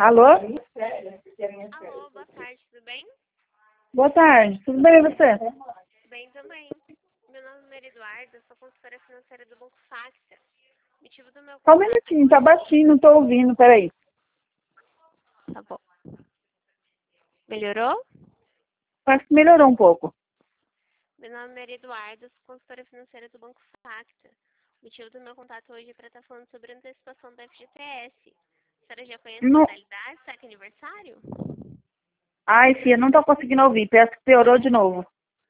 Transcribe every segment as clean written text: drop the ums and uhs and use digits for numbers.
Alô? Alô, boa tarde, tudo bem? Boa tarde, tudo bem e você? Bem também. Meu nome é Maria Eduarda, sou consultora financeira do Banco Facta. O motivo do meu Só um contato minutinho, tá hoje... baixinho, não tô ouvindo, peraí. Tá bom. Melhorou? Acho que melhorou um pouco. Meu nome é Maria Eduarda, sou consultora financeira do Banco Facta. O motivo do meu contato hoje é para estar falando sobre a antecipação da FGTS. A senhora já conhece a Não... modalidade, saque aniversário? Ai, filha, não tô conseguindo ouvir, peço que piorou de novo.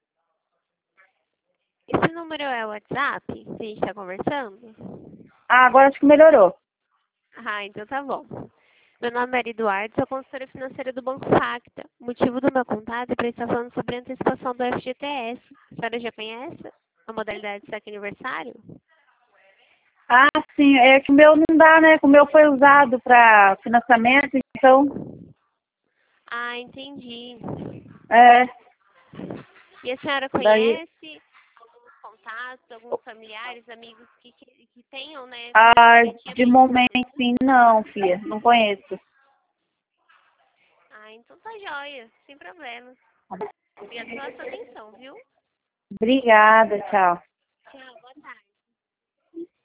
Esse número é o WhatsApp que a gente está conversando? Ah, agora acho que melhorou. Ah, então tá bom. Meu nome é Maria Eduardo, sou consultora financeira do Banco Facta. O motivo do meu contato é para estar falando sobre a antecipação do FGTS. A senhora já conhece a modalidade de saque aniversário? Ah, sim, é que o meu não dá, né? Que o meu foi usado para financiamento, então, Ah, entendi. é, E a senhora daí, conhece alguns contatos, alguns familiares, amigos que tenham, né, esse ah, objetivo de de momento, financiamento? sim, não, filha, não conheço. Ah, então tá jóia, sem problema. Obrigada pela sua atenção, viu? Obrigada, tchau. Tchau, boa tarde.